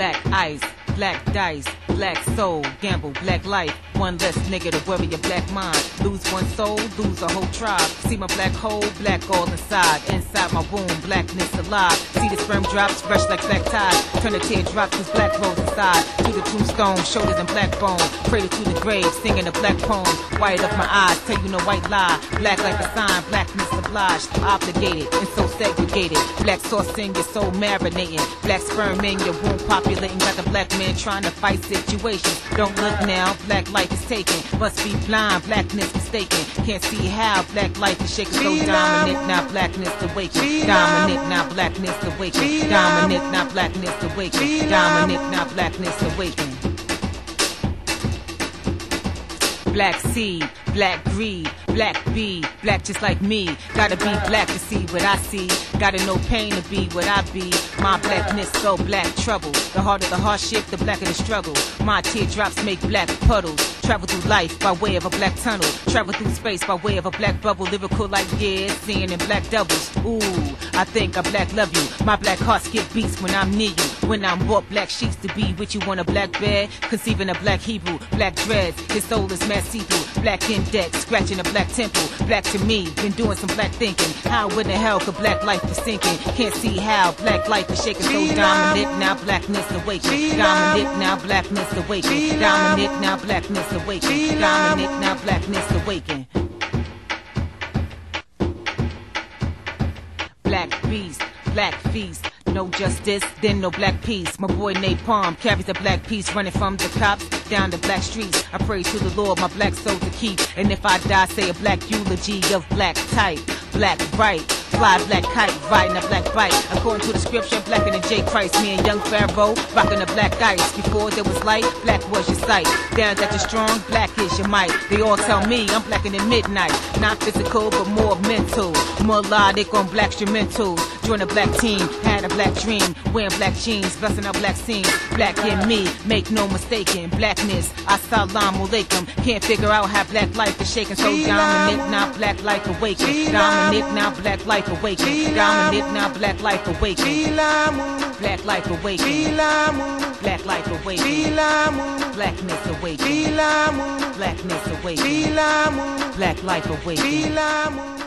Black ice, black dice, black soul, gamble, black life. One less nigga to worry your black mind. Lose one soul, lose a whole tribe. See my black hole, black all inside. Inside my womb, blackness alive. See the sperm drops, fresh like black tide. Turn the teardrops, cause black rolls inside. To the tombstone, shoulders and black bone. Cradle to the grave, singing a black poem. White of my eyes, tell you no white lie. Black like a sign, blackness obliged. Obligated and so segregated. Black sauce in your soul marinating. Black sperm in your womb populating. Got the black man trying to fight situations. Don't look now, black life is taken. Must be blind, blackness mistaken. Can't see how black life is shaking. So dominant, now blackness awaken. Dominant, now blackness awaken. Dominant, now blackness awaken. Dominant, now blackness awaken. Black seed, black greed, black bee, black just like me. Gotta be black to see what I see. Gotta know pain to be what I be. My blackness so black trouble. The harder the hardship, the blacker the struggle. My teardrops make black puddles. Travel through life by way of a black tunnel. Travel through space by way of a black bubble. Lyrical like yeah, seeing in black doubles. Ooh, I think I black love you. My black heart skip beats when I'm near you. When I'm bought black sheets to be with you on a black bed. Conceiving a black Hebrew, black dreads. His soul is mad see-through. Black index, scratching a black temple. Black to me, been doing some black thinking. How in the hell could black life be sinking? Can't see how black life is shaking. So dominant, now blackness awaken. Dominant, now blackness awaken. Dominant, now blackness awaken. Dominant, now blackness awaken. Black beast, black feast. No justice, then no black peace. My boy Napalm carries a black piece running from the cops down the black streets. I pray to the Lord my black soul to keep. And if I die, say a black eulogy of black type. Black bright, fly black kite, riding a black bike. According to the scripture, blacker than J. Christ. Me and young Pharaoh, rocking a black ice. Before there was light, black was your sight. Down that you're strong, black is your might. They all tell me I'm blacker than midnight. Not physical, but more mental. Melodic on black instrumentals. Join a black team, had a black dream. Wearing black jeans, blessing our black scenes. Black in me, make no mistaking. Blackness, assalamu alaikum. Can't figure out how black life is shaking. So dominant, now black life awaken. Dominant, now black life awaken. Dominant, now black life awaken. Black life awaken. Black life awaken. Blackness awaken. Blackness awaken. Black life awaken.